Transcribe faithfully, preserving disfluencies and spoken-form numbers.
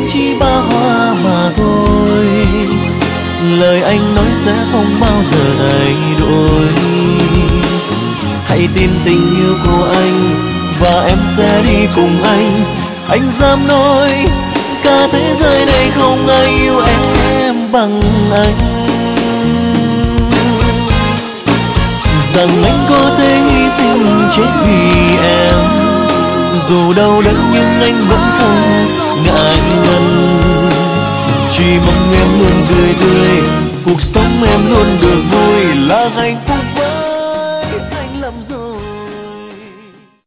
anh chỉ ba hoa mà thôi. Lời anh nói sẽ không bao giờ thay đổi. Hãy tin tình yêu của anh và em sẽ đi cùng anh. Anh dám nói cả thế giới này không ai yêu em bằng anh. Rằng anh có thể hy sinh chết vì em, dù đau đớn nhưng anh vẫn không ngại ngần. Chỉ mong em luôn tươi tươi, cuộc sống em luôn được vui là hạnh phúc.